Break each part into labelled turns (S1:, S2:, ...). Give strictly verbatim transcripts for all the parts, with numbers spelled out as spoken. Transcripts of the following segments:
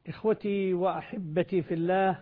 S1: إخوتي وأحبتي في الله،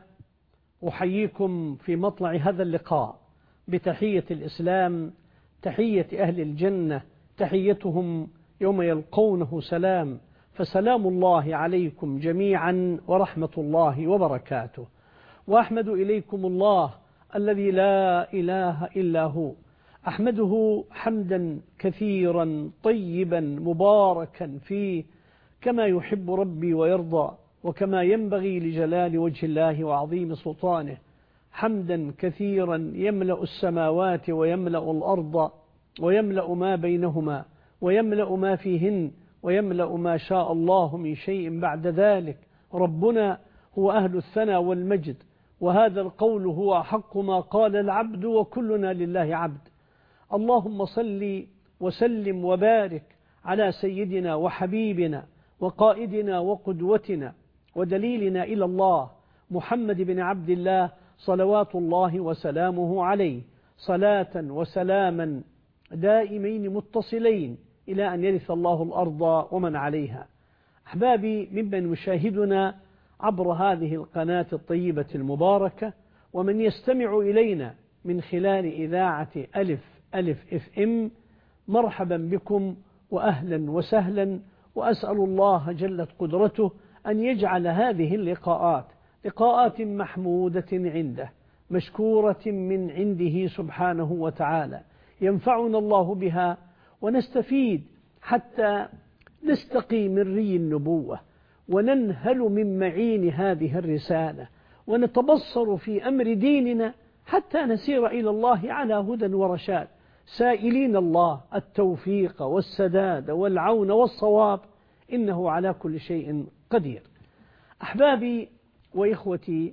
S1: أحييكم في مطلع هذا اللقاء بتحية الإسلام، تحية أهل الجنة، تحيتهم يوم يلقونه سلام، فسلام الله عليكم جميعا ورحمة الله وبركاته. وأحمد إليكم الله الذي لا إله إلا هو، أحمده حمدا كثيرا طيبا مباركا فيه كما يحب ربي ويرضى، وكما ينبغي لجلال وجه الله وعظيم سلطانه، حمدا كثيرا يملأ السماوات ويملأ الأرض ويملأ ما بينهما ويملأ ما فيهن ويملأ ما شاء الله من شيء بعد ذلك. ربنا هو أهل الثناء والمجد، وهذا القول هو أحق ما قال العبد وكلنا لله عبد. اللهم صل وسلم وبارك على سيدنا وحبيبنا وقائدنا وقدوتنا ودليلنا إلى الله محمد بن عبد الله صلوات الله وسلامه عليه، صلاة وسلاما دائمين متصلين إلى أن يرث الله الأرض ومن عليها. أحبابي ممن يشاهدنا عبر هذه القناة الطيبة المباركة، ومن يستمع إلينا من خلال إذاعة ألف ألف اف ام، مرحبا بكم وأهلا وسهلا، وأسأل الله جلت قدرته أن يجعل هذه اللقاءات لقاءات محمودة عنده، مشكورة من عنده سبحانه وتعالى، ينفعنا الله بها ونستفيد حتى نستقي من ري النبوة وننهل من معين هذه الرسالة، ونتبصر في أمر ديننا حتى نسير إلى الله على هدى ورشاد، سائلين الله التوفيق والسداد والعون والصواب، إنه على كل شيء قدير. أحبابي وإخوتي،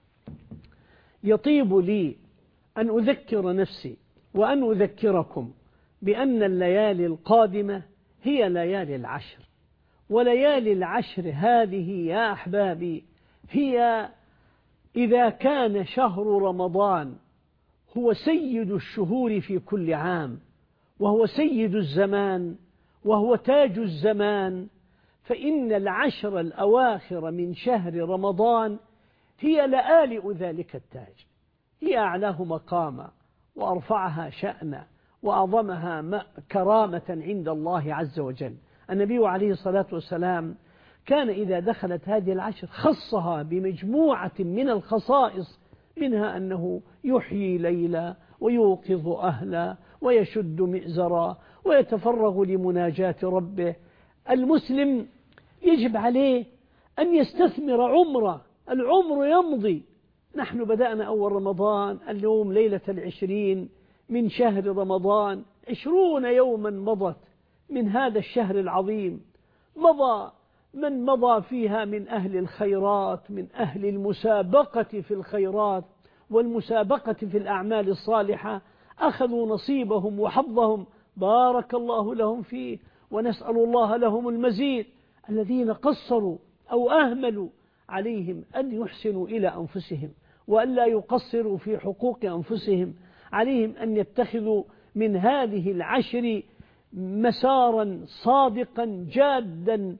S1: يطيب لي أن أذكر نفسي وأن أذكركم بأن الليالي القادمة هي ليالي العشر، وليالي العشر هذه يا أحبابي هي إذا كان شهر رمضان هو سيد الشهور في كل عام، وهو سيد الزمان، وهو تاج الزمان، فإن العشر الأواخر من شهر رمضان هي لآلئ ذلك التاج، هي أعلاه مقاما وأرفعها شأنا وأعظمها كرامة عند الله عز وجل. النبي عليه الصلاة والسلام كان إذا دخلت هذه العشر خصها بمجموعة من الخصائص، منها أنه يحيي ليلا ويوقظ أهلا ويشد مئزرا ويتفرغ لمناجاة ربه. المسلم يجب عليه أن يستثمر عمره، العمر يمضي. نحن بدأنا أول رمضان، اليوم ليلة العشرين من شهر رمضان، عشرون يوما مضت من هذا الشهر العظيم، مضى من مضى فيها من أهل الخيرات، من أهل المسابقة في الخيرات والمسابقة في الأعمال الصالحة، أخذوا نصيبهم وحظهم، بارك الله لهم فيه، ونسأل الله لهم المزيد. الذين قصروا أو أهملوا عليهم أن يحسنوا إلى أنفسهم وأن لا يقصروا في حقوق أنفسهم، عليهم أن يتخذوا من هذه العشر مسارا صادقا جادا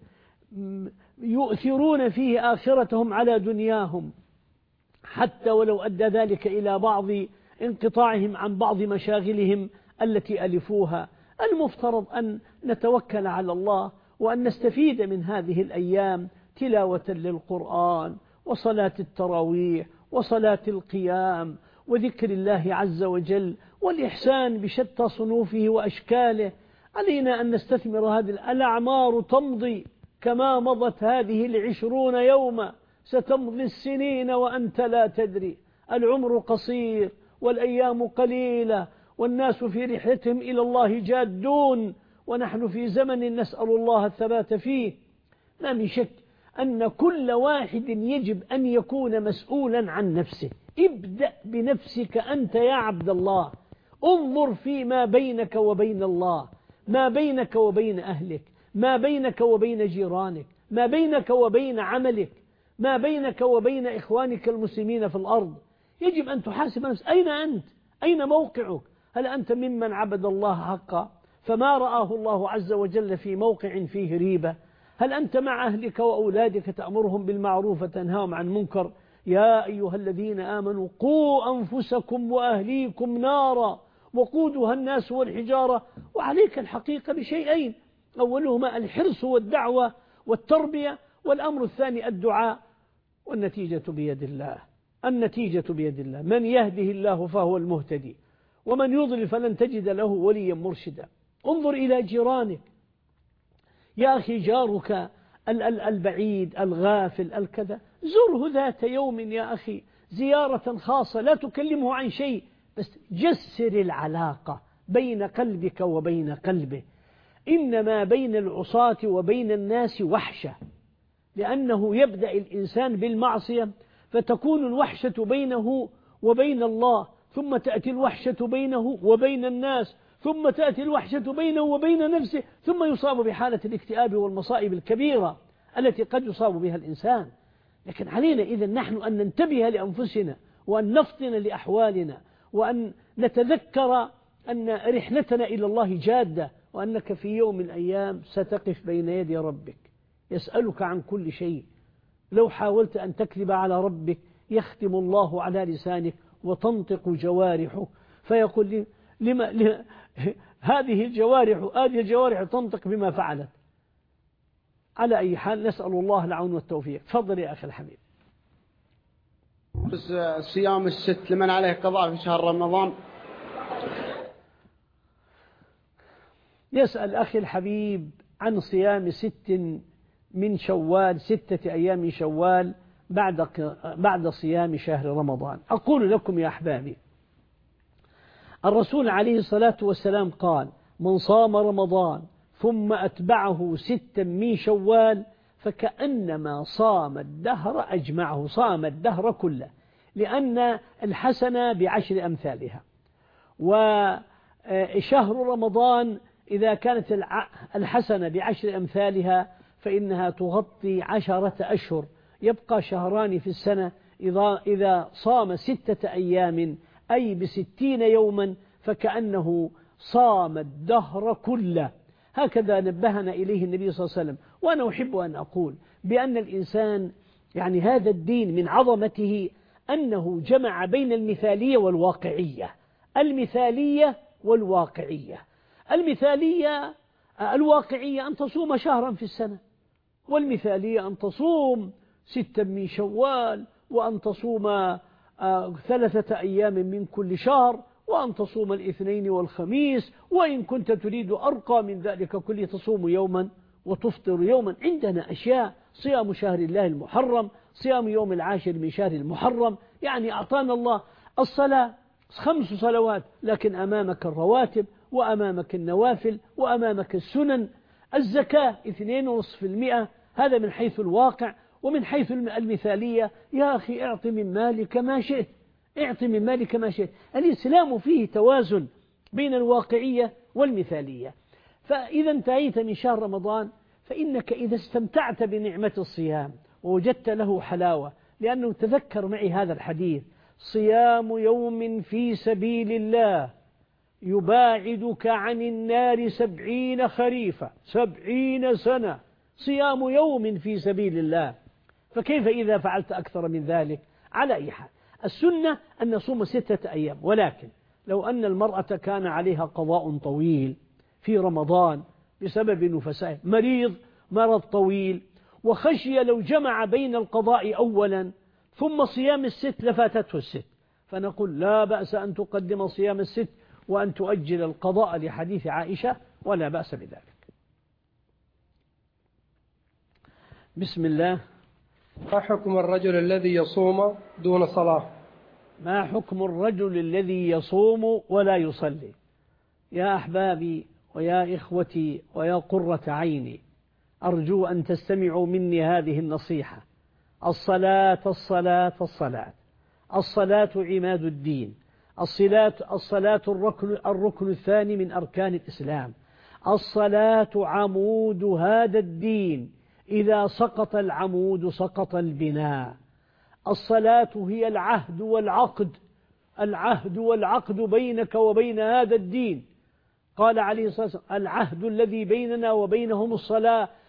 S1: يؤثرون فيه آخرتهم على دنياهم، حتى ولو أدى ذلك إلى بعض انقطاعهم عن بعض مشاغلهم التي ألفوها. المفترض أن نتوكل على الله وأن نستفيد من هذه الأيام تلاوة للقرآن وصلاة التراويح وصلاة القيام وذكر الله عز وجل والإحسان بشتى صنوفه وأشكاله. علينا أن نستثمر هذه الأعمار، تمضي كما مضت هذه العشرون يوما، ستمضي السنين وأنت لا تدري. العمر قصير والأيام قليلة، والناس في رحلتهم إلى الله جادون، ونحن في زمن نسأل الله الثبات فيه. ما من شك أن كل واحد يجب أن يكون مسؤولا عن نفسه. ابدأ بنفسك أنت يا عبد الله، انظر فيما بينك وبين الله، ما بينك وبين أهلك، ما بينك وبين جيرانك، ما بينك وبين عملك، ما بينك وبين إخوانك المسلمين في الأرض. يجب أن تحاسب نفسك، أين أنت؟ أين موقعك؟ هل أنت ممن عبد الله حقا فما رآه الله عز وجل في موقع فيه ريبة؟ هل أنت مع أهلك وأولادك تأمرهم بالمعروف وتنهاهم عن المنكر؟ يا أيها الذين آمنوا قوا أنفسكم وأهليكم نارا وقودها الناس والحجارة. وعليك الحقيقة بشيئين، أولهما الحرص والدعوة والتربية، والأمر الثاني الدعاء، والنتيجة بيد الله. النتيجة بيد الله، من يهده الله فهو المهتدي، ومن يضلل فلن تجد له وليا مرشدا. انظر إلى جيرانك يا أخي، جارك البعيد الغافل الكذا، زره ذات يوم يا أخي زيارة خاصة، لا تكلمه عن شيء، بس جسر العلاقة بين قلبك وبين قلبه. إنما بين العصاة وبين الناس وحشة، لأنه يبدأ الإنسان بالمعصية فتكون الوحشة بينه وبين الله، ثم تأتي الوحشة بينه وبين الناس، ثم تأتي الوحشة بينه وبين نفسه، ثم يصاب بحالة الاكتئاب والمصائب الكبيرة التي قد يصاب بها الإنسان. لكن علينا إذن نحن أن ننتبه لأنفسنا، وأن نفطن لأحوالنا، وأن نتذكر أن رحلتنا إلى الله جادة، وأنك في يوم من الأيام ستقف بين يدي ربك يسألك عن كل شيء. لو حاولت أن تكذب على ربك يختم الله على لسانك وتنطق جوارحه، فيقول لي لما, لما هذه الجوارح هذه الجوارح تنطق بما فعلت. على أي حال نسأل الله العون والتوفيق. تفضل يا أخي الحبيب.
S2: بس صيام الست لمن عليه قضاء في شهر رمضان؟
S1: يسأل أخي الحبيب عن صيام ست من شوال، ستة أيام من شوال بعد بعد صيام شهر رمضان. أقول لكم يا أحبابي، الرسول عليه الصلاة والسلام قال: من صام رمضان ثم أتبعه ستا من شوال فكأنما صام الدهر أجمعه، صام الدهر كله، لأن الحسنة بعشر أمثالها. وشهر رمضان إذا كانت الحسنة بعشر أمثالها فإنها تغطي عشرة أشهر، يبقى شهران في السنة. إذا صام ستة أيام أي بستين يوما فكأنه صام الدهر كله. هكذا نبهنا إليه النبي صلى الله عليه وسلم. وأنا أحب أن أقول بأن الإنسان يعني هذا الدين من عظمته أنه جمع بين المثالية والواقعية. المثالية والواقعية. المثالية الواقعية أن تصوم شهرا في السنة، والمثالية أن تصوم ستا من شوال، وأن تصوم ثلاثة أيام من كل شهر، وأن تصوم الاثنين والخميس، وإن كنت تريد أرقى من ذلك كله تصوم يوما وتفطر يوما. عندنا أشياء: صيام شهر الله المحرم، صيام يوم العاشر من شهر المحرم. يعني أعطانا الله الصلاة خمس صلوات، لكن أمامك الرواتب، وأمامك النوافل، وأمامك السنن. الزكاة اثنين ونصف المئة، هذا من حيث الواقع. ومن حيث المثالية يا أخي اعط من مالك ما شئت، اعط من مالك ما شئت. الإسلام فيه توازن بين الواقعية والمثالية. فإذا انتهيت من شهر رمضان فإنك إذا استمتعت بنعمة الصيام ووجدت له حلاوة، لأنه تذكر معي هذا الحديث: صيام يوم في سبيل الله يباعدك عن النار سبعين خريفا، سبعين سنة، صيام يوم في سبيل الله. فكيف إذا فعلت أكثر من ذلك؟ على أي حال السنة أن نصوم ستة أيام، ولكن لو أن المرأة كان عليها قضاء طويل في رمضان بسبب نفسائه، مريض مرض طويل، وخشي لو جمع بين القضاء أولا ثم صيام الست لفاتته الست، فنقول لا بأس أن تقدم صيام الست وأن تؤجل القضاء لحديث عائشة، ولا بأس بذلك. بسم الله.
S3: ما حكم الرجل الذي يصوم دون صلاة؟
S1: ما حكم الرجل الذي يصوم ولا يصلي؟ يا أحبابي ويا إخوتي ويا قرة عيني، أرجو أن تستمعوا مني هذه النصيحة. الصلاة الصلاة الصلاة الصلاة عماد الدين. الصلاة الصلاة الركن الركن الثاني من أركان الإسلام. الصلاة عمود هذا الدين، إذا سقط العمود سقط البناء. الصلاة هي العهد والعقد، العهد والعقد بينك وبين هذا الدين. قال عليه الصلاة والسلام: العهد الذي بيننا وبينهم الصلاة،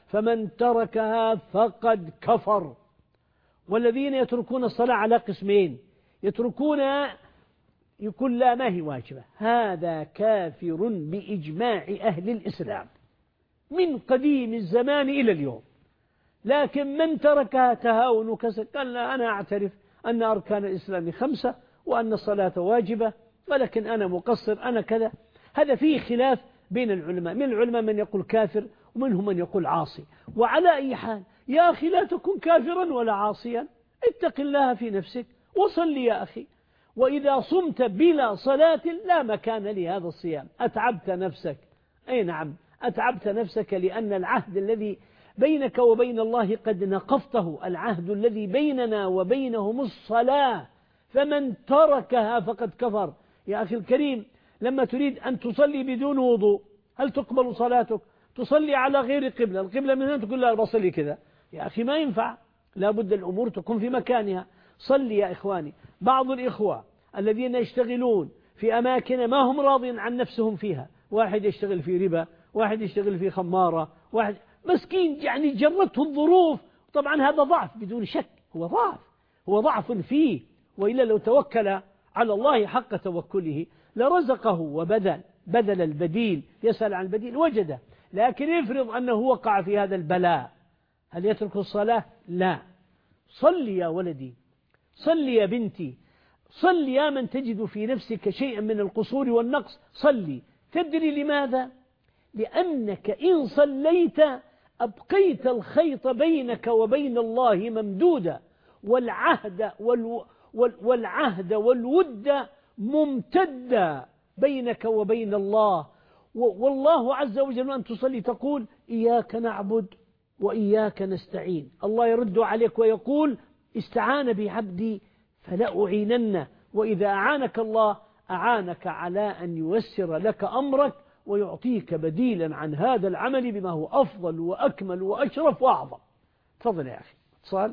S1: فمن تركها فقد كفر. والذين يتركون الصلاة على قسمين، يتركون يقول لا ما هي واجبة، هذا كافر بإجماع أهل الإسلام من قديم الزمان إلى اليوم. لكن من تركها تهاون وكسل قال لا أنا أعترف أن أركان الإسلام خمسة وأن الصلاة واجبة ولكن أنا مقصر أنا كذا، هذا فيه خلاف بين العلماء، من العلماء من يقول كافر ومنهم من يقول عاصي. وعلى أي حال يا أخي لا تكن كافرا ولا عاصيا، اتق الله في نفسك وصل يا أخي. وإذا صمت بلا صلاة لا مكان لهذا الصيام، أتعبت نفسك. أي نعم أتعبت نفسك، لأن العهد الذي بينك وبين الله قد نقضته، العهد الذي بيننا وبينهم الصلاة، فمن تركها فقد كفر. يا أخي الكريم لما تريد أن تصلي بدون وضوء هل تقبل صلاتك؟ تصلي على غير قبلة، القبلة من هنا تقول لا بصلي كذا، يا أخي ما ينفع، لا بد الأمور تكون في مكانها. صلي يا إخواني. بعض الإخوة الذين يشتغلون في أماكن ما هم راضين عن نفسهم فيها، واحد يشتغل في ربا، واحد يشتغل في خمارة، واحد مسكين يعني جرته الظروف. طبعا هذا ضعف بدون شك، هو ضعف، هو ضعف فيه، وإلا لو توكل على الله حق توكله لرزقه وبذل بدل البديل، يسأل عن البديل وجده. لكن يفرض أنه وقع في هذا البلاء، هل يترك الصلاة؟ لا. صلي يا ولدي، صلي يا بنتي، صلي يا من تجد في نفسك شيئا من القصور والنقص، صلي. تدري لماذا؟ لأنك إن صليت أبقيت الخيط بينك وبين الله ممدودا، والعهد والو والعهد والود ممتدا بينك وبين الله. والله عز وجل أن تصلي تقول إياك نعبد وإياك نستعين، الله يرد عليك ويقول استعان بعبدي فلا أعينن، وإذا أعانك الله أعانك على أن ييسر لك أمرك ويعطيك بديلا عن هذا العمل بما هو أفضل وأكمل وأشرف وأعظم. تفضل يا أخي. اتصال.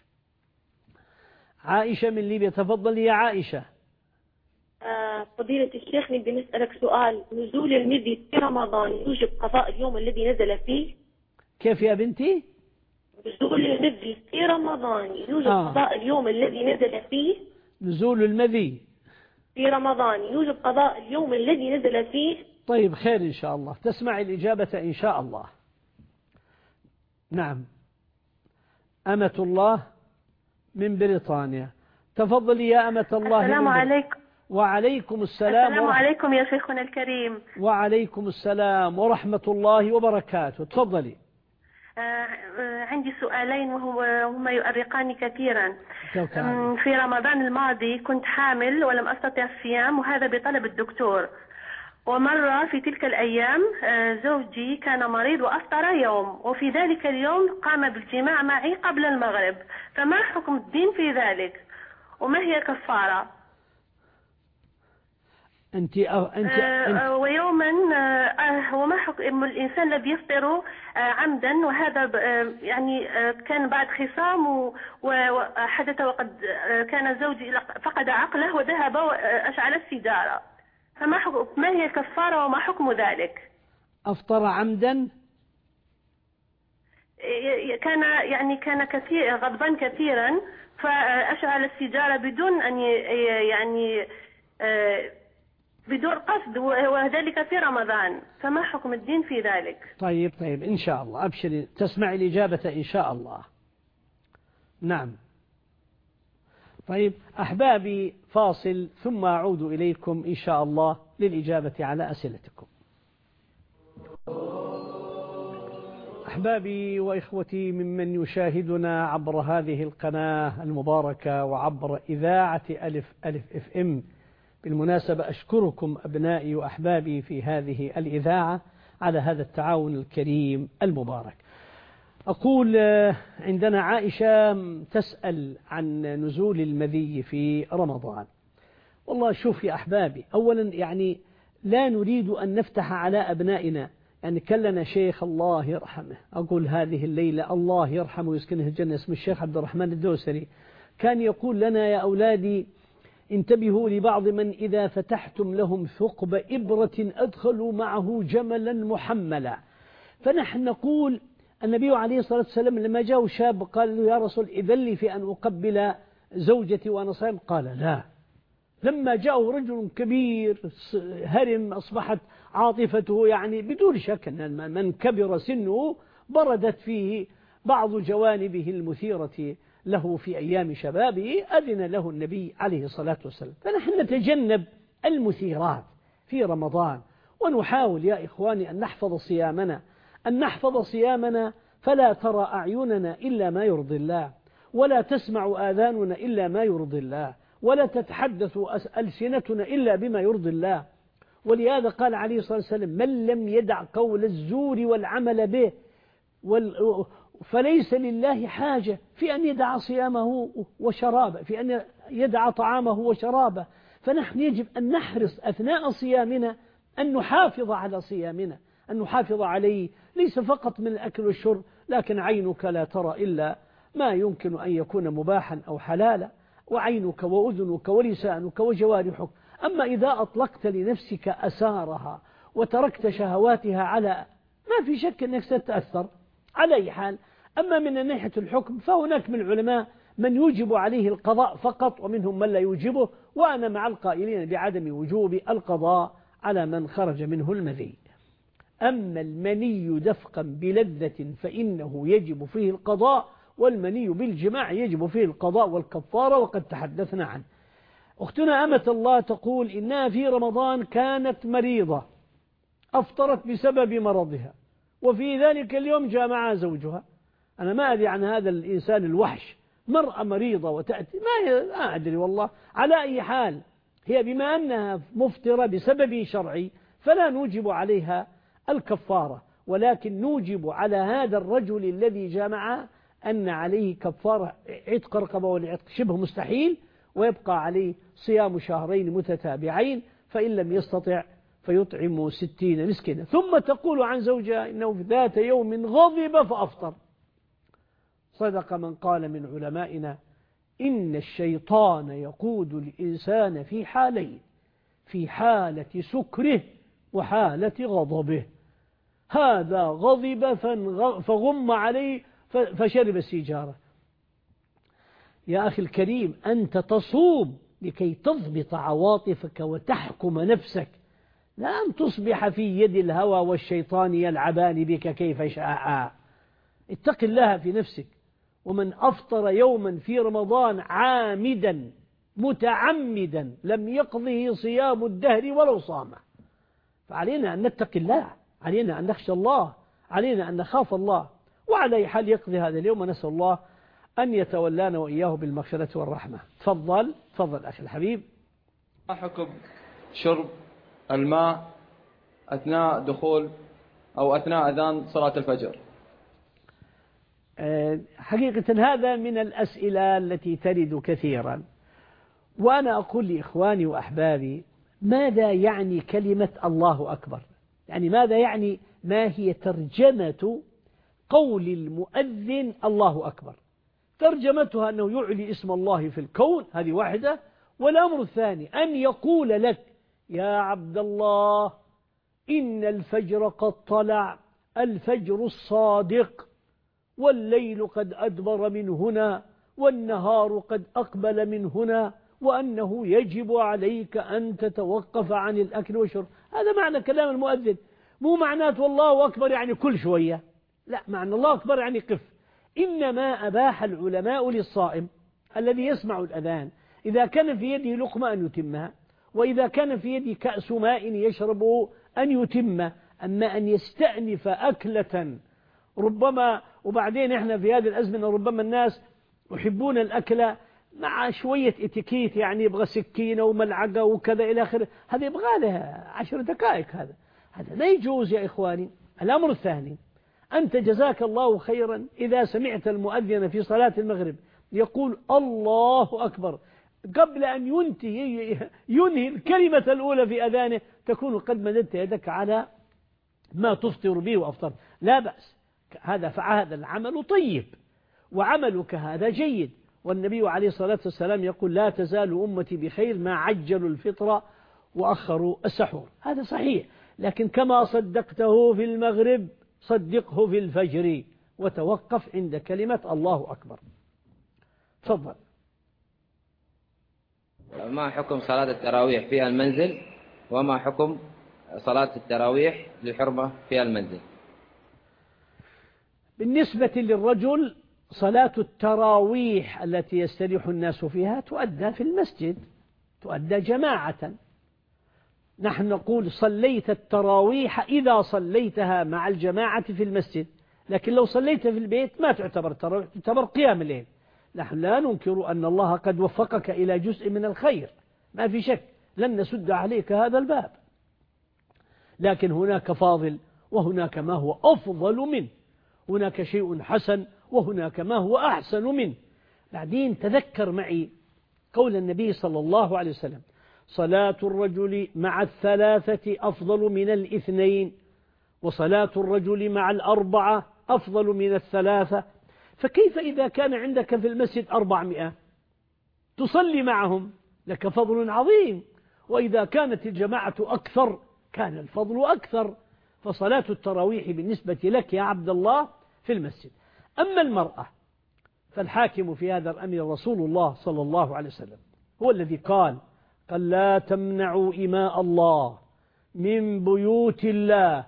S1: عائشة من ليبيا، تفضل يا عائشة.
S4: فضيلة الشيخ نبي نسألك سؤال، نزول المذي في رمضان يوجب قضاء اليوم الذي نزل فيه؟
S1: كيف يا بنتي؟
S4: نزول المذي في رمضان يوجب آه. قضاء اليوم الذي نزل فيه؟
S1: نزول المذي
S4: في رمضان يوجب قضاء اليوم الذي نزل فيه؟
S1: طيب خير إن شاء الله، تسمع الإجابة إن شاء الله. نعم. أمة الله من بريطانيا، تفضلي يا أمة الله.
S5: السلام عليكم.
S1: وعليكم السلام.
S5: السلام عليكم يا شيخنا الكريم.
S1: وعليكم السلام ورحمة الله وبركاته. تفضلي.
S5: آه عندي سؤالين وهما يؤرقاني كثيرا. في رمضان الماضي كنت حامل ولم أستطع الصيام، وهذا بطلب الدكتور. ومرة في تلك الأيام زوجي كان مريض وأفطر يوم، وفي ذلك اليوم قام بالجماع معي قبل المغرب، فما حكم الدين في ذلك؟ وما هي كفارة؟
S1: أنت أو أنت, أنت
S5: ويوما آه وما حكم الإنسان الذي يفطر آه عمدا، وهذا آه يعني آه كان بعد خصام وحدث وقد آه كان زوجي فقد عقله وذهب وأشعل السيجارة، فما حكم ما هي الكفارة وما حكم ذلك؟
S1: أفطر عمدا؟
S5: كان يعني كان كثير غضبان كثيرا فأشعل السيجارة بدون أن يعني آه بدون قصد، وذلك في رمضان، فما حكم الدين في ذلك؟
S1: طيب طيب إن شاء الله، أبشري تسمع الإجابة إن شاء الله. نعم. طيب أحبابي فاصل ثم أعود إليكم إن شاء الله للإجابة على أسئلتكم. أحبابي وإخوتي ممن يشاهدنا عبر هذه القناة المباركة وعبر إذاعة ألف ألف إف إم، بالمناسبة أشكركم أبنائي وأحبابي في هذه الإذاعة على هذا التعاون الكريم المبارك. أقول عندنا عائشة تسأل عن نزول المذي في رمضان. والله شوف يا أحبابي، أولا يعني لا نريد أن نفتح على أبنائنا، يعني كلنا شيخ الله يرحمه، أقول هذه الليلة الله يرحمه ويسكنه الجنة، اسم الشيخ عبد الرحمن الدوسري، كان يقول لنا يا أولادي انتبهوا لبعض من إذا فتحتم لهم ثقب إبرة أدخلوا معه جملا محملا. فنحن نقول النبي عليه الصلاة والسلام لما جاء شاب قال له يا رسول إذن لي في أن أقبل زوجتي وأنا صائم، قال لا. لما جاءه رجل كبير هرم أصبحت عاطفته يعني بدون شك أن من كبر سنه بردت فيه بعض جوانبه المثيرة له في أيام شبابه، أذن له النبي عليه الصلاة والسلام. فنحن نتجنب المثيرات في رمضان، ونحاول يا إخواني أن نحفظ صيامنا أن نحفظ صيامنا فلا ترى أعيننا إلا ما يرضي الله، ولا تسمع آذاننا إلا ما يرضي الله، ولا تتحدث ألسنتنا إلا بما يرضي الله. ولهذا قال عليه الصلاة والسلام من لم يدع قول الزور والعمل به فليس لله حاجة في أن يدع صيامه وشرابه، في أن يدع طعامه وشرابه. فنحن يجب أن نحرص أثناء صيامنا أن نحافظ على صيامنا، أن نحافظ عليه ليس فقط من الأكل والشرب، لكن عينك لا ترى إلا ما يمكن أن يكون مباحا أو حلالا، وعينك وأذنك ولسانك وجوارحك. أما إذا أطلقت لنفسك أسارها وتركت شهواتها على ما في شك أنك ستتأثر على أي حال. أما من ناحية الحكم فهناك من العلماء من يوجب عليه القضاء فقط، ومنهم من لا يوجبه، وأنا مع القائلين بعدم وجوب القضاء على من خرج منه المذي. أما المني دفقا بلذة فإنه يجب فيه القضاء، والمني بالجماع يجب فيه القضاء والكفارة، وقد تحدثنا عنه. أختنا أمة الله تقول إنها في رمضان كانت مريضة أفطرت بسبب مرضها، وفي ذلك اليوم جاء معها زوجها. أنا ما أدري عن هذا الإنسان الوحش، مرأة مريضة وتأتي ما أدري والله. على أي حال هي بما أنها مفطرة بسبب شرعي فلا نوجب عليها الكفارة، ولكن نوجب على هذا الرجل الذي جامعها أن عليه كفارة عتق رقبة، والعتق شبه مستحيل، ويبقى عليه صيام شهرين متتابعين، فإن لم يستطع فيطعم ستين مسكينا. ثم تقول عن زوجها إنه في ذات يوم غضب فأفطر. صدق من قال من علمائنا إن الشيطان يقود الإنسان في حالين، في حالة سكره وحالة غضبه. هذا غضب فغم عليه فشرب السيجارة. يا أخي الكريم أنت تصوم لكي تضبط عواطفك وتحكم نفسك، لا أن تصبح في يد الهوى والشيطان يلعبان بك كيف شاء. اتق الله في نفسك. ومن أفطر يوما في رمضان عامدا متعمدا لم يقضه صيام الدهر ولو صامه. فعلينا أن نتقي الله، علينا أن نخشى الله، علينا أن نخاف الله، وعلى أي حال يقضي هذا اليوم، ونسأل الله أن يتولانا وإياه بالمغفرة والرحمة. تفضل تفضل أخي الحبيب.
S6: ما حكم شرب الماء أثناء دخول أو أثناء أذان صلاة الفجر؟
S1: حقيقة هذا من الأسئلة التي ترد كثيرا، وأنا أقول لإخواني وأحبابي ماذا يعني كلمة الله أكبر؟ يعني ماذا يعني، ما هي ترجمة قول المؤذن الله أكبر؟ ترجمتها أنه يعلي اسم الله في الكون، هذه واحدة. والأمر الثاني أن يقول لك يا عبد الله إن الفجر قد طلع، الفجر الصادق، والليل قد أدبر من هنا، والنهار قد أقبل من هنا، وأنه يجب عليك أن تتوقف عن الأكل والشرب. هذا معنى كلام المؤذن. مو معنات والله أكبر يعني كل شوية، لا، معنى الله أكبر يعني قف. إنما أباح العلماء للصائم الذي يسمع الأذان إذا كان في يده لقمة أن يتمها، وإذا كان في يده كأس ماء يشربه أن يتمه. أما أن يستأنف أكلة ربما، وبعدين إحنا في هذه الأزمنة ربما الناس يحبون الأكل مع شوية اتيكيت، يعني يبغى سكينة وملعقة وكذا إلى آخره، هذا يبغى لها عشر دقائق. هذا هذا لا يجوز يا إخواني. الأمر الثاني، أنت جزاك الله خيرا إذا سمعت المؤذن في صلاة المغرب يقول الله أكبر قبل أن ينتهي ينهي الكلمة الأولى في أذانه، تكون قد مددت يدك على ما تفطر به وأفطر، لا بأس. هذا فهذا العمل طيب، وعملك هذا جيد. والنبي عليه الصلاة والسلام يقول لا تزال أمتي بخير ما عجلوا الفطر وأخروا السحور. هذا صحيح، لكن كما صدقته في المغرب صدقه في الفجر، وتوقف عند كلمة الله أكبر. تفضل.
S7: ما حكم صلاة التراويح في المنزل، وما حكم صلاة التراويح للحرمة في المنزل؟
S1: بالنسبة للرجل صلاة التراويح التي يستريح الناس فيها تؤدى في المسجد، تؤدى جماعة. نحن نقول صليت التراويح إذا صليتها مع الجماعة في المسجد، لكن لو صليت في البيت ما تعتبر تراويح، تعتبر قيام الليل. نحن لا ننكر أن الله قد وفقك إلى جزء من الخير، ما في شك، لن نسد عليك هذا الباب، لكن هناك فاضل وهناك ما هو أفضل منه، هناك شيء حسن وهناك ما هو أحسن منه. بعدين تذكر معي قول النبي صلى الله عليه وسلم: صلاة الرجل مع الثلاثة أفضل من الاثنين، وصلاة الرجل مع الأربعة أفضل من الثلاثة. فكيف إذا كان عندك في المسجد أربعمائة تصلي معهم؟ لك فضل عظيم. وإذا كانت الجماعة أكثر كان الفضل أكثر. فصلاة التراويح بالنسبة لك يا عبد الله في المسجد. أما المرأة فالحاكم في هذا الأمر رسول الله صلى الله عليه وسلم، هو الذي قال: قال لا تمنعوا إماء الله من بيوت الله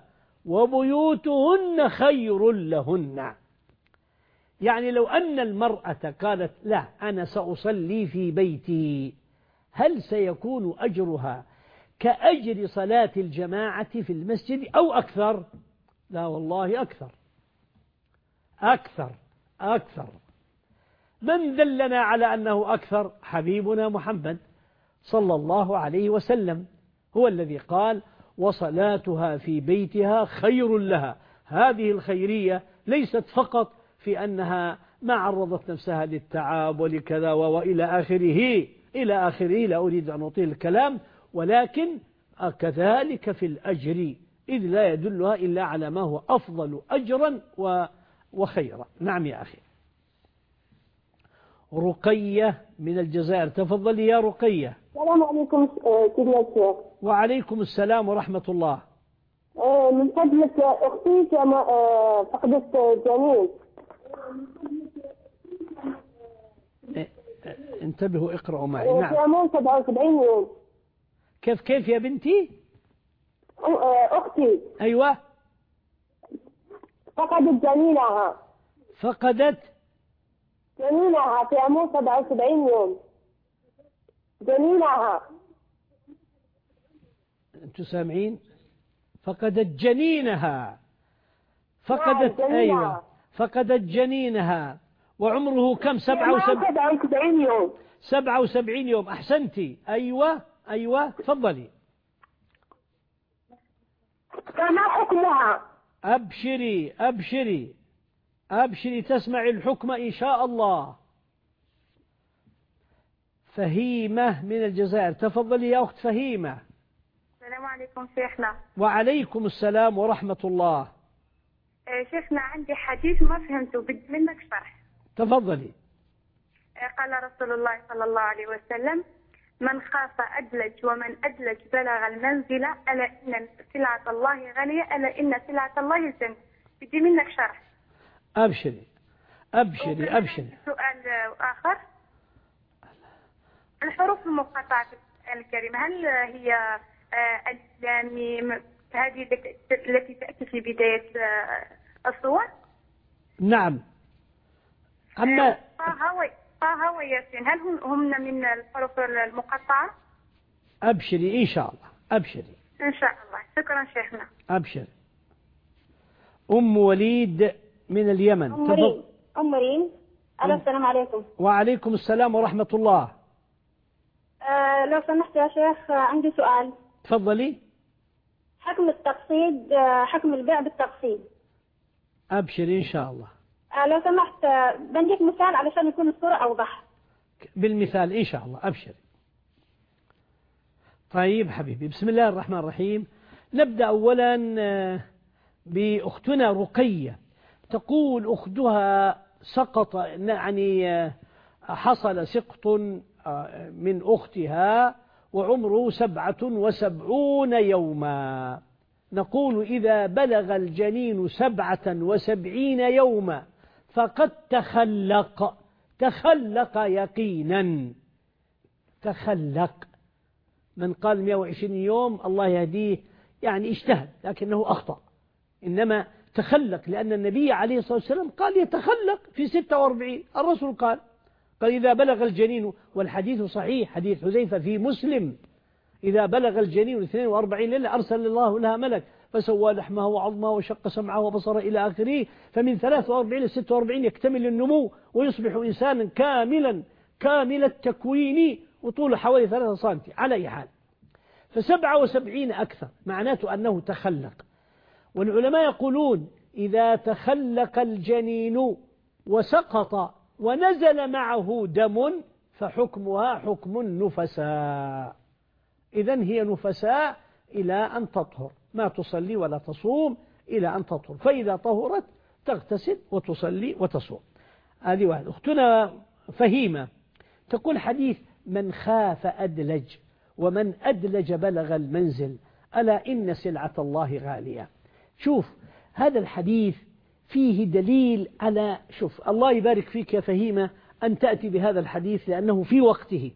S1: وبيوتهن خير لهن. يعني لو أن المرأة قالت: لا أنا سأصلي في بيتي، هل سيكون أجرها كأجر صلاة الجماعة في المسجد أو أكثر؟ لا والله أكثر أكثر أكثر. من دلنا على أنه أكثر؟ حبيبنا محمد صلى الله عليه وسلم، هو الذي قال: وصلاتها في بيتها خير لها. هذه الخيرية ليست فقط في أنها ما عرضت نفسها للتعب ولكذا وإلى آخره إلى آخره، لا أريد أن أطيل الكلام، ولكن كذلك في الأجر، إذ لا يدلها إلا على ما هو أفضل أجرا وخيرا. نعم يا أخي. رقية من الجزائر، تفضلي يا رقية.
S8: السلام عليكم سيدنا الشيخ.
S1: وعليكم السلام ورحمة الله.
S8: من فضلك أختي فقدت جنين.
S1: انتبهوا اقرأوا معي. نعم.
S8: في عمر سبعة وسبعين يوم.
S1: كيف كيف يا بنتي؟
S8: أختي.
S1: أيوة.
S8: فقدت جنينها.
S1: فقدت
S8: جنينها في عمر سبعة وسبعين يوم. جنينها.
S1: أنتم سامعين؟ فقدت جنينها. فقدت أيوة فقدت جنينها وعمره كم؟ سبعة
S8: وسبعين يوم.
S1: سبعة وسبعين يوم. أحسنتي. أيوة أيوة تفضلي.
S8: فما حكمها؟
S1: أبشري أبشري أبشري تسمعي الحكم إن شاء الله. فهيمة من الجزائر، تفضلي يا أخت فهيمة.
S5: السلام عليكم شيخنا.
S1: وعليكم السلام ورحمة الله.
S5: شيخنا عندي حديث ما فهمته، بدي منك شرح.
S1: تفضلي.
S5: قال رسول الله صلى الله عليه وسلم: من خاف أدلج ومن أدلج بلغ المنزل، ألا إن سلعة الله غالية، ألا إن سلعة الله الجنة. بدي منك شرح.
S1: أبشري أبشري أبشري.
S5: سؤال آخر: الحروف المقطعة الكريمة هل هي الإسلامي هذه التي تأتي في بداية الصور؟
S1: نعم. أما
S5: طه وياسين هل هم من الحروف المقطعة؟
S1: أبشري إن شاء الله. أبشري
S5: إن شاء الله. شكرا شيخنا.
S1: أبشري. أم وليد من اليمن.
S8: أم مريم. أم مريم. السلام عليكم.
S1: وعليكم السلام ورحمة الله.
S8: أه لو سمحت يا شيخ عندي سؤال.
S1: تفضلي.
S8: حكم التقسيط، حكم البيع بالتقسيط.
S1: أبشري إن شاء الله.
S8: أه لو سمحت بديك مثال علشان يكون الصورة أوضح.
S1: بالمثال إن شاء الله. أبشري. طيب حبيبي، بسم الله الرحمن الرحيم. نبدأ أولا بأختنا رقية. تقول أختها سقط، يعني حصل سقط من أختها وعمره سبعة وسبعون يوما. نقول إذا بلغ الجنين سبعة وسبعين يوما فقد تخلق، تخلق يقينا، تخلق. من قال مئة وعشرين يوم الله يهديه يعني اجتهد لكنه أخطأ، إنما تخلق لأن النبي عليه الصلاة والسلام قال يتخلق في ستة وأربعين، الرسول قال قال إذا بلغ الجنين، والحديث صحيح حديث حذيفة في مسلم، إذا بلغ الجنين اثنين وأربعين ليلة أرسل الله لها ملك فسوى لحمه وعظمه وشق سمعه وبصره إلى آخره، فمن ثلاث وأربعين إلى ستة وأربعين يكتمل النمو ويصبح إنسانا كاملا كامل التكوين وطوله حوالي ثلاثة سنتي على أي حال. فسبعة وسبعين أكثر معناته أنه تخلق. والعلماء يقولون إذا تخلق الجنين وسقط ونزل معه دم فحكمها حكم النفساء، إذن هي نفساء إلى أن تطهر، ما تصلي ولا تصوم إلى أن تطهر، فإذا طهرت تغتسل وتصلي وتصوم. هذه واحد. أختنا فهيمة تقول حديث من خاف أدلج ومن أدلج بلغ المنزل ألا إن سلعة الله غالية. شوف هذا الحديث فيه دليل على، شوف الله يبارك فيك يا فهيمة أن تأتي بهذا الحديث لأنه في وقته.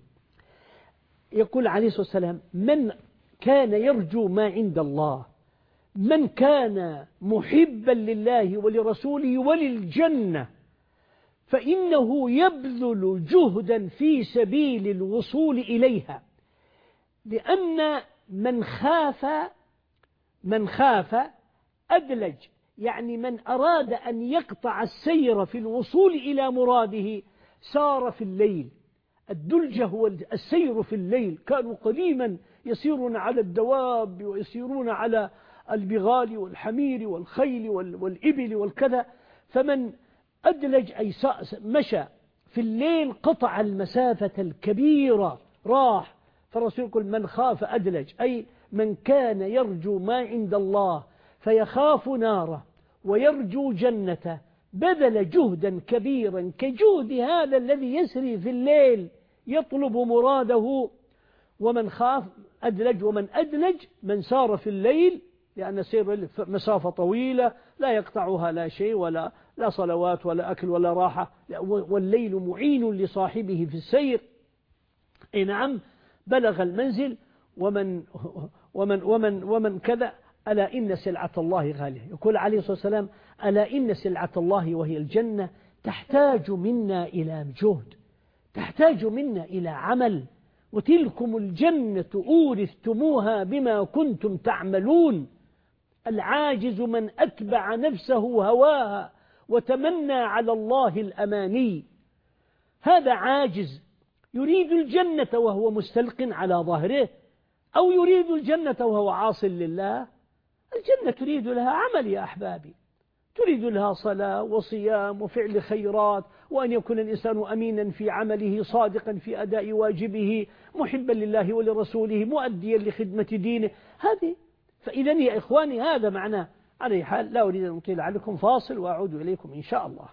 S1: يقول عليه الصلاة والسلام من كان يرجو ما عند الله، من كان محبا لله ولرسوله وللجنة فإنه يبذل جهدا في سبيل الوصول إليها، لأن من خاف من خاف أدلج، يعني من أراد أن يقطع السير في الوصول إلى مراده سار في الليل. الدلجة هو السير في الليل، كانوا قديما يسيرون على الدواب ويسيرون على البغال والحمير والخيل والإبل والكذا، فمن أدلج أي مشى في الليل قطع المسافة الكبيرة راح. فالرسول يقول من خاف أدلج أي من كان يرجو ما عند الله فيخاف ناره ويرجو جنته بذل جهدا كبيرا كجهد هذا الذي يسري في الليل يطلب مراده. ومن خاف أدلج، ومن أدلج من سار في الليل، لأن سير مسافة طويلة لا يقطعها لا شيء ولا لا صلوات ولا أكل ولا راحة، والليل معين لصاحبه في السير. أي نعم بلغ المنزل. ومن ومن ومن ومن كذا ألا إن سلعة الله غالية. يقول عليه الصلاة والسلام ألا إن سلعة الله وهي الجنة تحتاج منا إلى جهد، تحتاج منا إلى عمل، وتلكم الجنة أورثتموها بما كنتم تعملون. العاجز من أتبع نفسه هواها وتمنى على الله الأماني، هذا عاجز يريد الجنة وهو مستلق على ظهره، أو يريد الجنة وهو عاص لله. الجنة تريد لها عمل يا أحبابي، تريد لها صلاة وصيام وفعل خيرات، وأن يكون الإنسان أمينا في عمله صادقا في أداء واجبه محبا لله ولرسوله مؤديا لخدمة دينه. هذه فإذا يا إخواني هذا معناه. على حال لا أريد أن أطيل عليكم، فاصل وأعود إليكم إن شاء الله.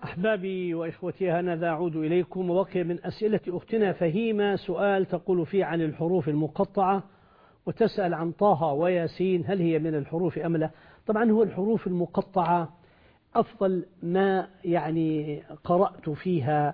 S1: أحبابي وإخوتي، هنذا أعود إليكم. وبقي من أسئلة أختنا فهيمة سؤال تقول فيه عن الحروف المقطعة، وتسأل عن طه وياسين هل هي من الحروف أم لا. طبعا هو الحروف المقطعة أفضل ما يعني قرأت فيها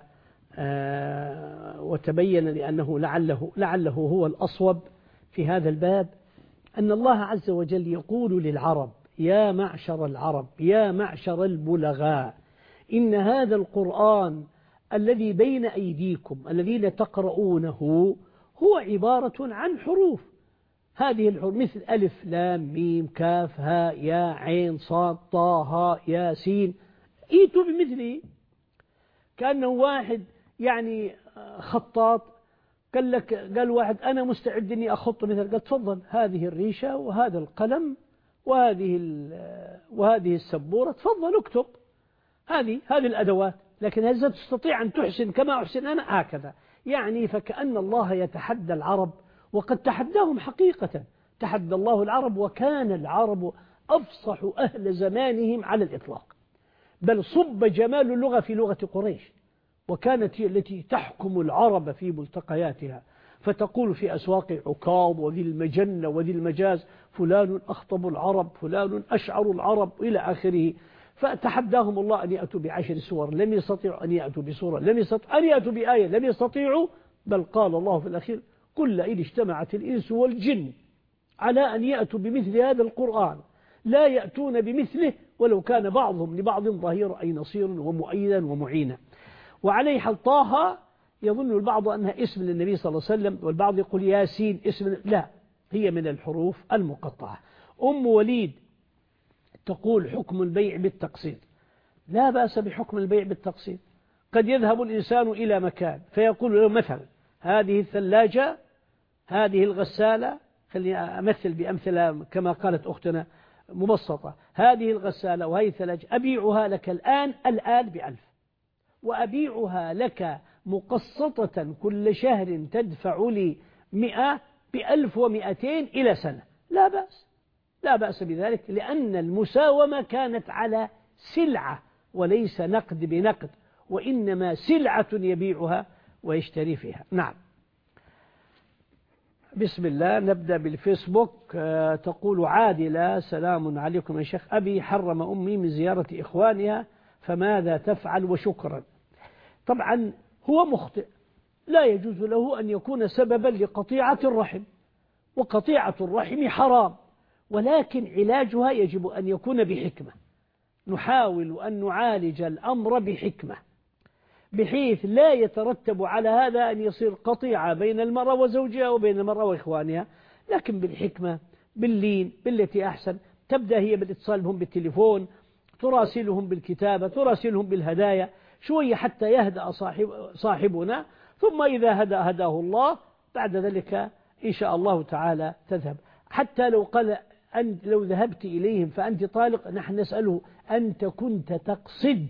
S1: وتبين لأنه لعله, لعله هو الأصوب في هذا الباب، أن الله عز وجل يقول للعرب: يا معشر العرب، يا معشر البلغاء، إن هذا القرآن الذي بين أيديكم الذين تقرؤونه هو عبارة عن حروف. هذه الحروف مثل ألف لام ميم كاف هاء يا عين صاد طه هاء يا سين، ايتوا بمثله. كأنه واحد يعني خطاط قال لك، قال واحد أنا مستعد إني أخط مثل، قال تفضل هذه الريشة وهذا القلم وهذه وهذه السبورة، تفضل اكتب. هذه هذه الأدوات، لكن هل تستطيع أن تحسن كما أحسن أنا؟ هكذا يعني. فكأن الله يتحدى العرب، وقد تحداهم حقيقة. تحدى الله العرب، وكان العرب أفصح أهل زمانهم على الإطلاق، بل صب جمال اللغة في لغة قريش، وكانت هي التي تحكم العرب في ملتقياتها، فتقول في أسواق عكاظ وذي المجنة وذي المجاز: فلان أخطب العرب، فلان أشعر العرب، إلى آخره. فتحداهم الله أن يأتوا بعشر سور، لم يستطيعوا أن يأتوا بسورة، لم يستطيعوا أن يأتوا بآية، لم يستطيعوا. بل قال الله في الأخير: قل إن اجتمعت الإنس والجن على أن يأتوا بمثل هذا القرآن لا يأتون بمثله ولو كان بعضهم لبعض ظهير أي نصير ومؤيدا ومعينا. وعليه حال طه يظن البعض أنها اسم للنبي صلى الله عليه وسلم، والبعض يقول ياسين اسم، لا، هي من الحروف المقطعة. أم وليد تقول: حكم البيع بالتقسيط. لا بأس بحكم البيع بالتقسيط. قد يذهب الإنسان إلى مكان فيقول له مثلا: هذه الثلاجة، هذه الغسالة، خليني أمثل بأمثلة كما قالت أختنا مبسطة، هذه الغسالة وهذه الثلاجة أبيعها لك الآن الآن بألف، وأبيعها لك مقسطة كل شهر تدفع لي مئة بألف ومئتين إلى سنة. لا بأس، لا بأس بذلك، لأن المساومة كانت على سلعة وليس نقد بنقد، وإنما سلعة يبيعها ويشتري فيها. نعم. بسم الله. نبدأ بالفيسبوك. تقول عادلة: سلام عليكم يا شيخ، أبي حرم أمي من زيارة إخوانها، فماذا تفعل؟ وشكرا. طبعا هو مخطئ، لا يجوز له أن يكون سببا لقطيعة الرحم، وقطيعة الرحم حرام، ولكن علاجها يجب أن يكون بحكمة. نحاول أن نعالج الأمر بحكمة، بحيث لا يترتب على هذا أن يصير قطيعة بين المرأة وزوجها وبين المرأة وإخوانها، لكن بالحكمة، باللين، بالتي أحسن. تبدأ هي بالاتصال بهم بالتليفون، تراسلهم بالكتابة، تراسلهم بالهدايا، شوية حتى يهدأ صاحب صاحبنا، ثم إذا هدأ هداه الله، بعد ذلك إن شاء الله تعالى تذهب. حتى لو قال أن لو ذهبت إليهم فأنت طالق، نحن نسأله: أنت كنت تقصد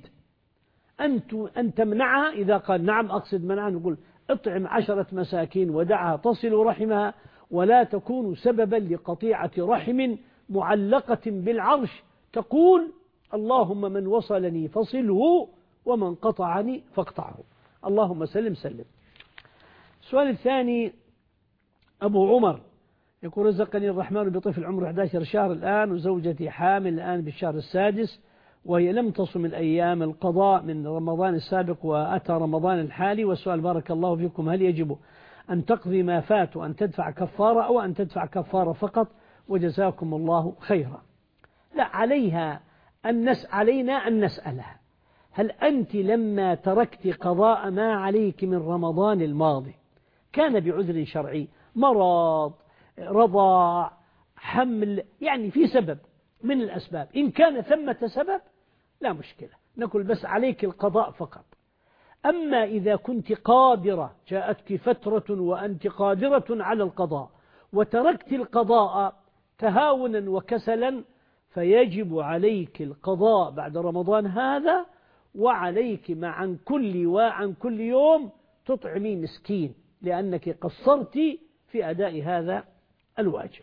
S1: أنت أن تمنعها؟ إذا قال نعم أقصد منعها، نقول: اطعم عشرة مساكين ودعها تصل رحمها، ولا تكون سببا لقطيعة رحم معلقة بالعرش، تقول: اللهم من وصلني فصله ومن قطعني فاقطعه. اللهم سلم سلم. السؤال الثاني: أبو عمر يقول: رزقني الرحمن بطفل عمره أحد عشر شهر الآن، وزوجتي حامل الآن بالشهر السادس، وهي لم تصم الأيام القضاء من رمضان السابق وأتى رمضان الحالي. والسؤال: بارك الله فيكم، هل يجب أن تقضي ما فات وأن تدفع كفارة، أو أن تدفع كفارة فقط؟ وجزاكم الله خيرا. لا، عليها أن نس علينا أن نسألها: هل أنت لما تركت قضاء ما عليك من رمضان الماضي كان بعذر شرعي، مرض، رضاع، حمل، يعني في سبب من الأسباب؟ إن كان ثمة سبب لا مشكلة، نقول بس عليك القضاء فقط. أما إذا كنت قادرة، جاءتك فترة وأنت قادرة على القضاء وتركت القضاء تهاونا وكسلا، فيجب عليك القضاء بعد رمضان هذا، وعليك مع عن كل وعن كل يوم تطعمي مسكين، لأنك قصرت في أداء هذا الواجب.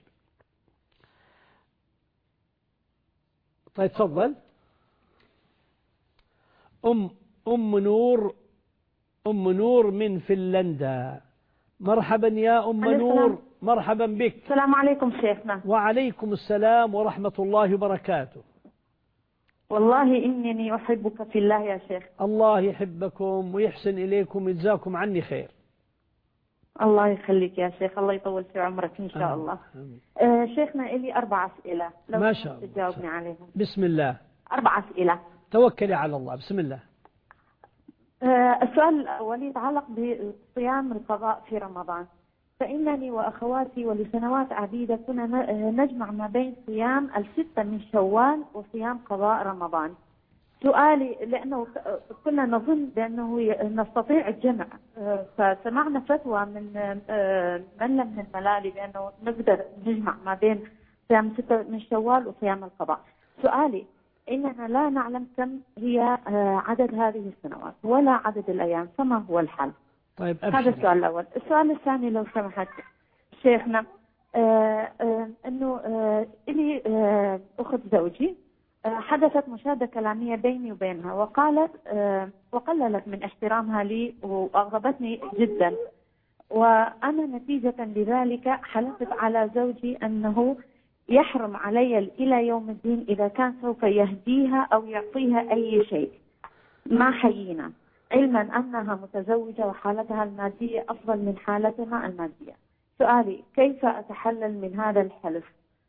S1: طيب تفضل. أم أم نور أم نور من فنلندا. مرحبا يا أم نور، مرحبا بك.
S9: السلام عليكم شيخنا.
S1: وعليكم السلام ورحمة الله وبركاته.
S9: والله إنني أحبك في الله يا شيخ.
S1: الله يحبكم ويحسن إليكم ويجزاكم عني خير.
S9: الله يخليك يا شيخ، الله يطول في عمرك إن شاء الله. آه شيخنا إلي أربع أسئلة لو
S1: ما شاء الله
S9: تجاوبني عليهم.
S1: بسم الله.
S9: أربع أسئلة.
S1: توكلي على الله. بسم الله.
S9: آه السؤال الأول يتعلق بصيام القضاء في رمضان. فإنني وأخواتي ولسنوات عديدة كنا نجمع ما بين صيام الستة من شوال وصيام قضاء رمضان. سؤالي لأنه كنا نظن بأنه نستطيع الجمع، فسمعنا فتوى من من لم من الملالي بأنه نقدر نجمع ما بين صيام ستة من شوال وصيام القضاء. سؤالي إننا لا نعلم كم هي عدد هذه السنوات ولا عدد الأيام، فما هو الحل؟
S1: طيب
S9: هذا السؤال الأول. السؤال الثاني لو سمحت شيخنا، آه آه أنه آه إلي آه أخت زوجي آه حدثت مشادة كلامية بيني وبينها، وقالت آه وقللت من احترامها لي وأغضبتني جدا، وأنا نتيجة لذلك حلفت على زوجي أنه يحرم علي إلى يوم الدين إذا كان سوف يهديها أو يعطيها أي شيء ما حيينا، علما أنها متزوجة وحالتها المادية أفضل من حالتنا المادية. سؤالي كيف أتحلل من هذا الحلف؟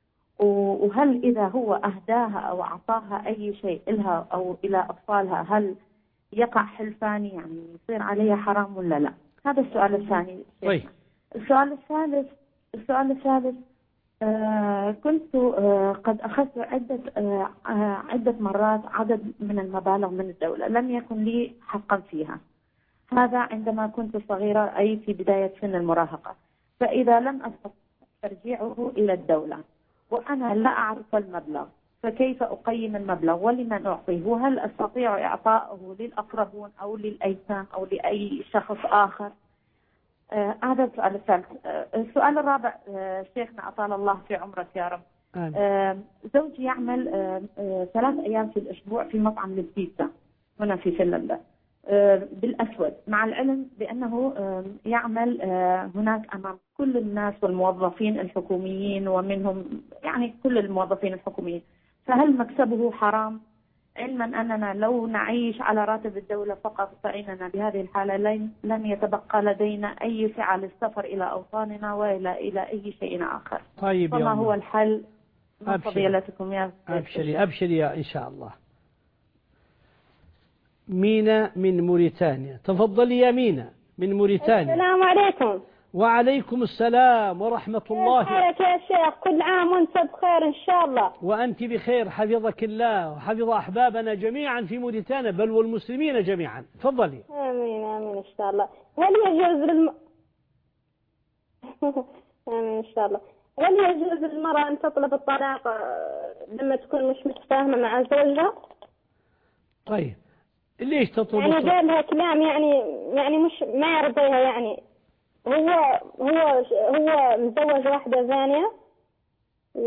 S9: وهل إذا هو أهداها أو أعطاها أي شيء إلها أو إلى أطفالها هل يقع حلفان يعني يصير عليها حرام ولا لا؟ هذا السؤال الثاني.
S1: طيب.
S9: السؤال الثالث السؤال الثالث آه كنت آه قد أخذت عدة آه عدة مرات عدد من المبالغ من الدولة لم يكن لي حقا فيها، هذا عندما كنت صغيرة أي في بداية سن المراهقة، فإذا لم أستطع ترجيعه إلى الدولة وأنا لا أعرف المبلغ فكيف أقيم المبلغ ولمن أعطيه؟ وهل أستطيع إعطاءه للأقربون أو للأيتام أو لأي شخص آخر؟ آه هذا السؤال الثالث. آه السؤال الرابع آه شيخنا أطال الله في عمرك يا رب. آه زوجي يعمل آه آه ثلاث أيام في الأسبوع في مطعم للبيتزا هنا في فنلندا آه بالأسود، مع العلم بأنه آه يعمل آه هناك أمام كل الناس والموظفين الحكوميين ومنهم يعني كل الموظفين الحكوميين، فهل مكسبه حرام؟ علما أننا لو نعيش على راتب الدولة فقط فإننا بهذه الحالة لن, لن يتبقى لدينا أي سعة للسفر إلى أوطاننا وإلى إلى أي شيء آخر.
S1: طيب
S9: فما هو الحل من فضيلتكم يا
S1: أبشري أبشري يا إن شاء الله. مينا من موريتانيا، تفضلي يا مينا من موريتانيا.
S8: السلام عليكم.
S1: وعليكم السلام ورحمة الله.
S8: كيف يا شيخ؟ كل عام وانت بخير إن شاء الله.
S1: وأنت بخير حفظك الله وحفظ أحبابنا جميعا في موريتانيا بل والمسلمين جميعا. تفضلي.
S8: آمين آمين إن شاء الله. هل يجوز للم... آمين إن شاء الله. هل يجوز للمرأة أن تطلب الطلاق لما تكون مش متفاهمة مع زوجها؟
S1: طيب ليش تطلب
S8: يعني
S1: الطلاق؟
S8: قال لها كلام يعني يعني مش ما يرضيها، يعني هو هو هو متزوج واحدة ثانية و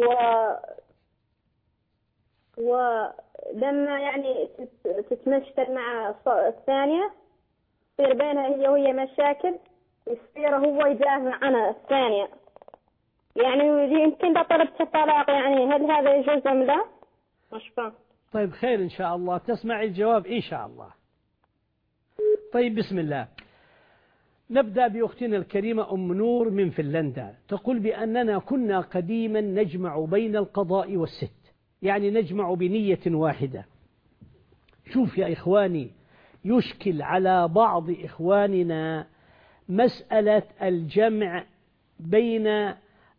S8: ولما يعني تتمشكل مع الثانية يصير بينها هي وهي مشاكل، يصير هو يدافع عن الثانية، يعني يمكن إذا طلبت الطلاق يعني هل هذا يجوز أم لا؟ مش فاهم.
S1: طيب خير إن شاء الله تسمعي الجواب إن شاء الله. طيب بسم الله. نبدأ بأختنا الكريمة أم نور من فنلندا، تقول بأننا كنا قديما نجمع بين القضاء والست، يعني نجمع بنية واحدة. شوف يا إخواني، يشكل على بعض إخواننا مسألة الجمع بين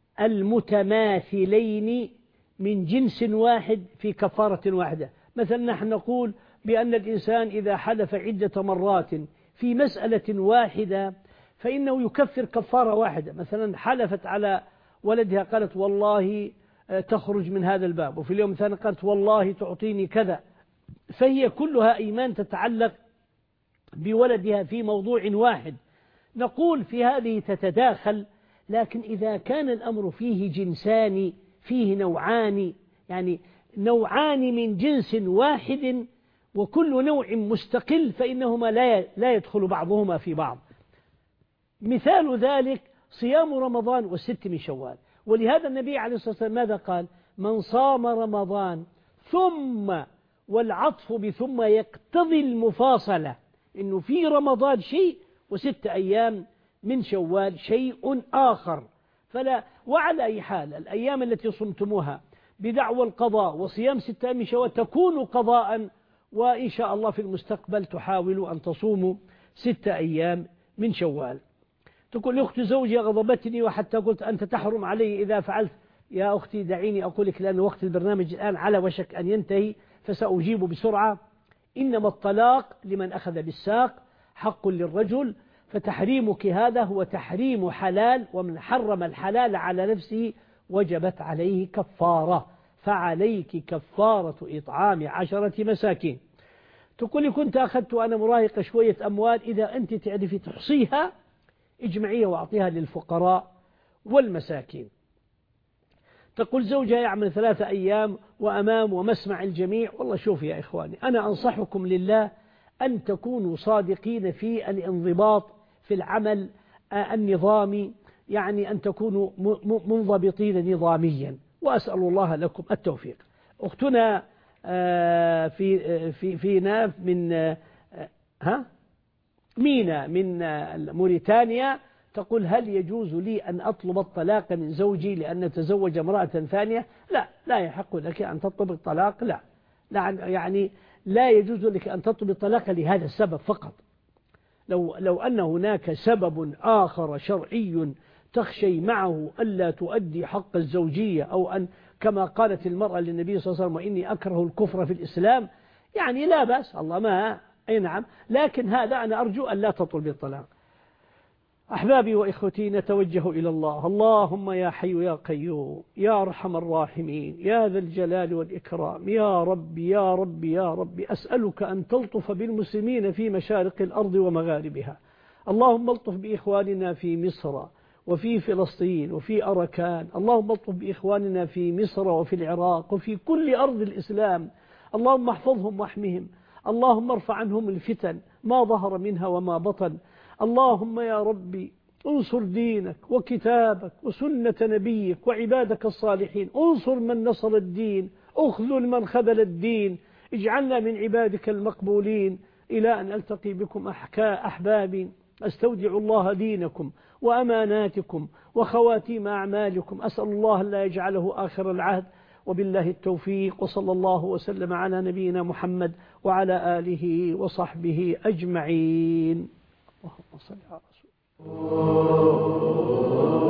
S1: المتماثلين من جنس واحد في كفارة واحدة. مثلا نحن نقول بأن الإنسان إذا حلف عدة مرات في مسألة واحدة فإنه يكفر كفارة واحدة. مثلا حلفت على ولدها قالت والله تخرج من هذا الباب، وفي اليوم الثاني قالت والله تعطيني كذا، فهي كلها إيمان تتعلق بولدها في موضوع واحد. نقول في هذه تتداخل، لكن إذا كان الأمر فيه جنسان فيه نوعان، يعني نوعان من جنس واحد وكل نوع مستقل فإنهما لا لا يدخل بعضهما في بعض. مثال ذلك صيام رمضان والست من شوال. ولهذا النبي عليه الصلاة والسلام ماذا قال؟ من صام رمضان ثم، والعطف بثم يقتضي المفاصلة، إنه في رمضان شيء وست أيام من شوال شيء آخر. فلا وعلى أي حال الأيام التي صمتموها بدعوى القضاء وصيام ستة أيام من شوال تكون قضاء، وإن شاء الله في المستقبل تحاولوا أن تصوموا ستة أيام من شوال. تقول أخت زوجي غضبتني وحتى قلت أنت تحرم علي إذا فعلت. يا أختي دعيني أقول لك، لأن وقت البرنامج الآن على وشك أن ينتهي فسأجيب بسرعة. إنما الطلاق لمن أخذ بالساق حق للرجل، فتحريمك هذا هو تحريم حلال، ومن حرم الحلال على نفسه وجبت عليه كفارة، فعليك كفارة إطعام عشرة مساكين. تقولي كنت أخذت أنا مراهقة شوية أموال، إذا أنت تعرفي تحصيها اجمعيها وأعطيها للفقراء والمساكين. تقول زوجها يعمل ثلاثة أيام وأمام ومسمع الجميع. والله شوف يا إخواني، أنا أنصحكم لله أن تكونوا صادقين في الانضباط في العمل النظامي، يعني أن تكونوا منضبطين نظاميا، وأسأل الله لكم التوفيق. أختنا في في في ناف من ها مينا من موريتانيا تقول هل يجوز لي أن أطلب الطلاق من زوجي لأن تزوج امرأة ثانية؟ لا، لا يحق لك أن تطلب الطلاق. لا, لا يعني لا يجوز لك أن تطلب الطلاق لهذا السبب فقط. لو لو أن هناك سبب آخر شرعي تخشي معه ألا تؤدي حق الزوجية، أو أن كما قالت المرأة للنبي صلى الله عليه وسلم وإني أكره الكفر في الإسلام، يعني لا بأس، الله ما أي نعم، لكن هذا أنا أرجو أن لا تطلب الطلاق. أحبابي وإخوتي، نتوجه إلى الله. اللهم يا حي يا قيوم يا أرحم الراحمين يا ذا الجلال والإكرام، يا رب يا رب يا رب، أسألك أن تلطف بالمسلمين في مشارق الأرض ومغاربها. اللهم الطف بإخواننا في مصر وفي فلسطين وفي أركان. اللهم الطف بإخواننا في مصر وفي العراق وفي كل أرض الإسلام. اللهم احفظهم واحمهم. اللهم ارفع عنهم الفتن ما ظهر منها وما بطن. اللهم يا ربي انصر دينك وكتابك وسنة نبيك وعبادك الصالحين. انصر من نصر الدين، اخذل من خذل الدين. اجعلنا من عبادك المقبولين. إلى أن ألتقي بكم أحبابي، أستودع الله دينكم وأماناتكم وخواتيم أعمالكم. أسأل الله لا يجعله آخر العهد، وبالله التوفيق، وصلى الله وسلم على نبينا محمد وعلى آله وصحبه أجمعين. اللهم صل على رسول الله.